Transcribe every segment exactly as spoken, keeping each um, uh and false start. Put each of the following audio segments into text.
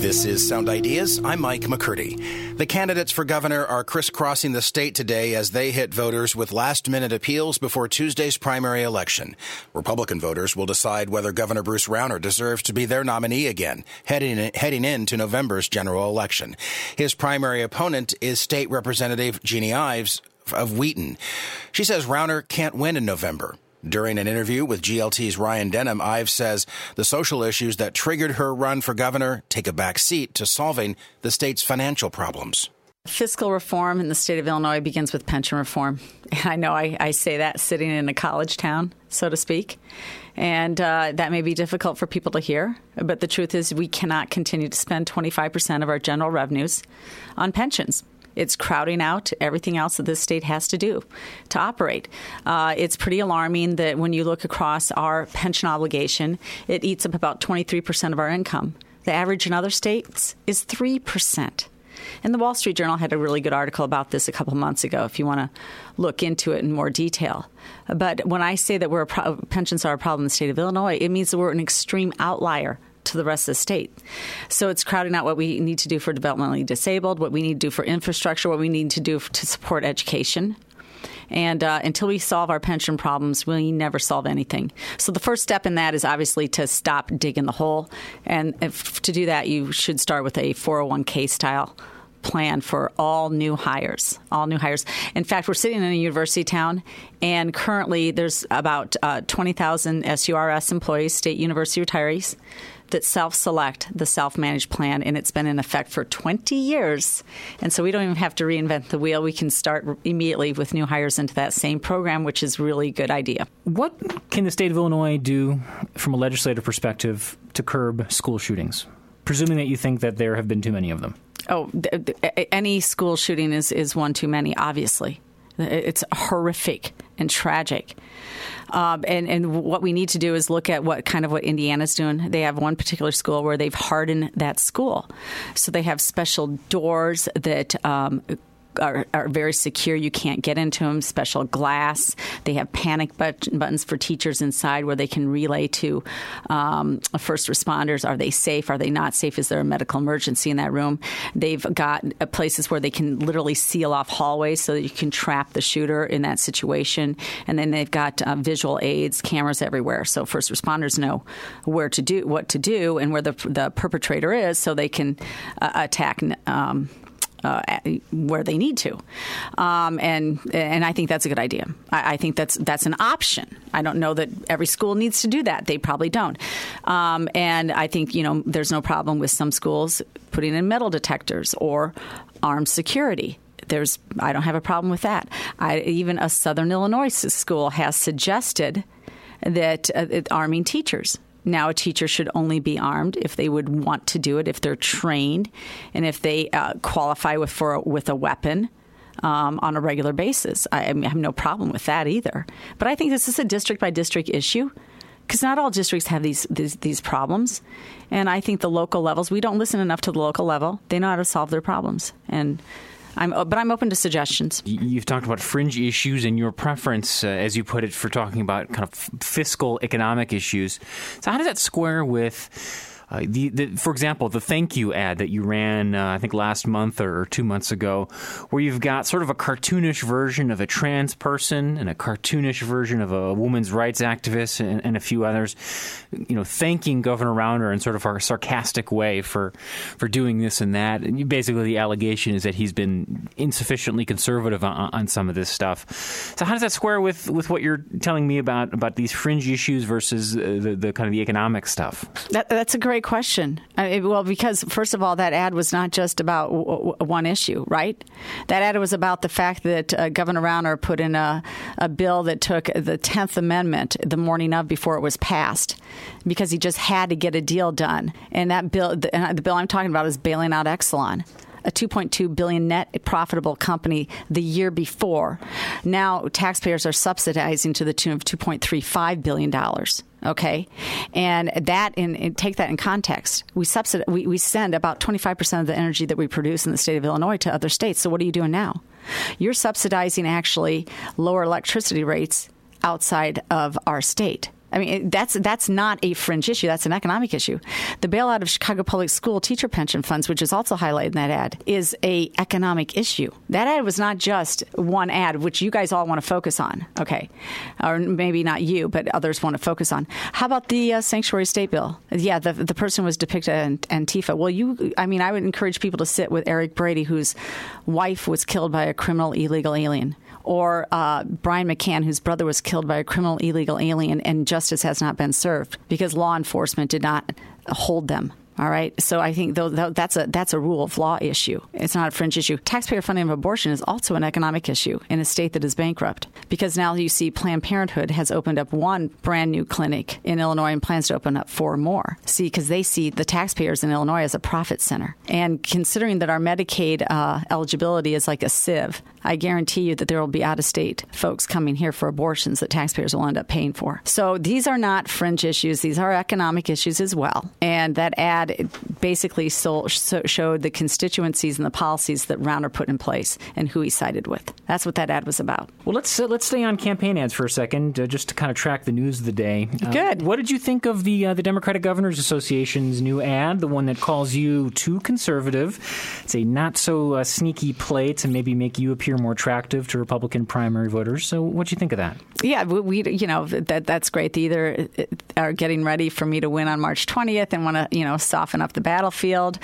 This is Sound Ideas. I'm Mike McCurdy. The candidates for governor are crisscrossing the state today as they hit voters with last-minute appeals before Tuesday's primary election. Republican voters will decide whether Governor Bruce Rauner deserves to be their nominee again, heading, in, heading into November's general election. His primary opponent is State Representative Jeannie Ives of Wheaton. She says Rauner can't win in November. During an interview with G L T's Ryan Denham, Ives says the social issues that triggered her run for governor take a back seat to solving the state's financial problems. Fiscal reform in the state of Illinois begins with pension reform. I know I, I say that sitting in a college town, so to speak. And uh, that may be difficult for people to hear. But the truth is we cannot continue to spend twenty-five percent of our general revenues on pensions. It's crowding out everything else that this state has to do to operate. Uh, it's pretty alarming that when you look across our pension obligation, it eats up about twenty-three percent of our income. The average in other states is three percent. And the Wall Street Journal had a really good article about this a couple months ago, if you want to look into it in more detail. But when I say that we're a pro- pensions are a problem in the state of Illinois, it means that we're an extreme outlier to the rest of the state. So it's crowding out what we need to do for developmentally disabled, what we need to do for infrastructure, what we need to do to support education. And uh, until we solve our pension problems, we never solve anything. So the first step in that is obviously to stop digging the hole. And if, to do that, you should start with a four oh one k style plan for all new hires, all new hires. In fact, we're sitting in a university town, and currently there's about uh, twenty thousand S U R S employees, state university retirees, that self-select the self-managed plan, and it's been in effect for twenty years. And so we don't even have to reinvent the wheel. We can start immediately with new hires into that same program, which is really a good idea. What can the state of Illinois do from a legislative perspective to curb school shootings, presuming that you think that there have been too many of them? Oh, th- th- any school shooting is, is one too many, obviously. It's horrific and tragic. Um, and, and what we need to do is look at what kind of what Indiana's doing. They have one particular school where they've hardened that school. So they have special doors that um, are, are very secure. You can't get into them, special glass. They have panic but- buttons for teachers inside where they can relay to um, first responders. Are they safe? Are they not safe? Is there a medical emergency in that room? They've got uh, places where they can literally seal off hallways so that you can trap the shooter in that situation. And then they've got uh, visual aids, cameras everywhere. So first responders know where to do, what to do, and where the, the perpetrator is so they can uh, attack um Uh, where they need to, um, and and I think that's a good idea. I, I think that's that's an option. I don't know that every school needs to do that. They probably don't. Um, and I think you know there's no problem with some schools putting in metal detectors or armed security. There's I don't have a problem with that. I, even a Southern Illinois school has suggested that uh, arming teachers. Now, a teacher should only be armed if they would want to do it, if they're trained, and if they uh, qualify with for with a weapon um, on a regular basis. I, I, mean, I have no problem with that either. But I think this is a district-by-district issue because not all districts have these, these these problems. And I think the local levels, we don't listen enough to the local level. They know how to solve their problems. And I'm, but I'm open to suggestions. You've talked about fringe issues and your preference, uh, as you put it, for talking about kind of fiscal economic issues. So how does that square with, uh, the, the, for example, the thank you ad that you ran, uh, I think, last month or, or two months ago, where you've got sort of a cartoonish version of a trans person and a cartoonish version of a women's rights activist and, and a few others, you know, thanking Governor Rauner in sort of a sarcastic way for, for doing this and that. And basically, the allegation is that he's been insufficiently conservative on, on some of this stuff. So how does that square with, with what you're telling me about, about these fringe issues versus the, the kind of the economic stuff? That, that's a great question. I, well, because first of all, that ad was not just about w- w- one issue, right? That ad was about the fact that uh, Governor Rauner put in a, a bill that took the tenth Amendment the morning of before it was passed because he just had to get a deal done. And that bill, the, and the bill I'm talking about is bailing out Exelon, a two point two billion dollars net profitable company the year before. Now taxpayers are subsidizing to the tune of two point three five billion dollars. Okay, and that in, in take that in context. We subsidize, we, we send about twenty-five percent of the energy that we produce in the state of Illinois to other states. So what are you doing now? You're subsidizing actually lower electricity rates outside of our state. I mean, that's that's not a fringe issue. That's an economic issue. The bailout of Chicago Public School teacher pension funds, which is also highlighted in that ad, is a economic issue. That ad was not just one ad, which you guys all want to focus on, okay? Or maybe not you, but others want to focus on. How about the uh, sanctuary state bill? Yeah, the the person was depicted as Antifa. Well, you, I mean, I would encourage people to sit with Eric Brady, whose wife was killed by a criminal illegal alien. Or uh, Brian McCann, whose brother was killed by a criminal illegal alien, and justice has not been served because law enforcement did not hold them. All right. So I think though that's a that's a rule of law issue. It's not a fringe issue. Taxpayer funding of abortion is also an economic issue in a state that is bankrupt, because now you see Planned Parenthood has opened up one brand new clinic in Illinois and plans to open up four more. See, because they see the taxpayers in Illinois as a profit center. And considering that our Medicaid uh, eligibility is like a sieve, I guarantee you that there will be out-of-state folks coming here for abortions that taxpayers will end up paying for. So these are not fringe issues. These are economic issues as well. And that ad basically so, so showed the constituencies and the policies that Rauner put in place and who he sided with. That's what that ad was about. Well, let's uh, let's stay on campaign ads for a second, uh, just to kind of track the news of the day. Uh, Good. What did you think of the uh, the Democratic Governors Association's new ad, the one that calls you too conservative? It's a not so uh, sneaky play to maybe make you appear more attractive to Republican primary voters. So, what do you think of that? Yeah, we, we you know that that's great. They either are getting ready for me to win on March twentieth and want to you know soften up the battlefield,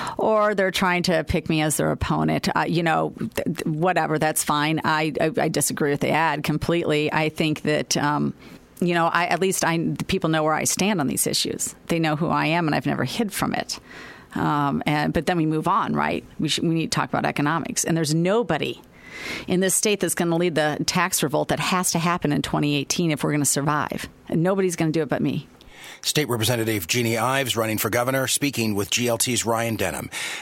or they're trying to pick me as their opponent. Uh, you know, th- whatever. That's fine. I, I I disagree with the ad completely. I think that. Um, You know, I, at least I people know where I stand on these issues. They know who I am, and I've never hid from it. Um, and but then we move on, right? We should, we need to talk about economics. And there's nobody in this state that's going to lead the tax revolt that has to happen in twenty eighteen if we're going to survive. And nobody's going to do it but me. State Representative Jeannie Ives running for governor, speaking with G L T's Ryan Denham.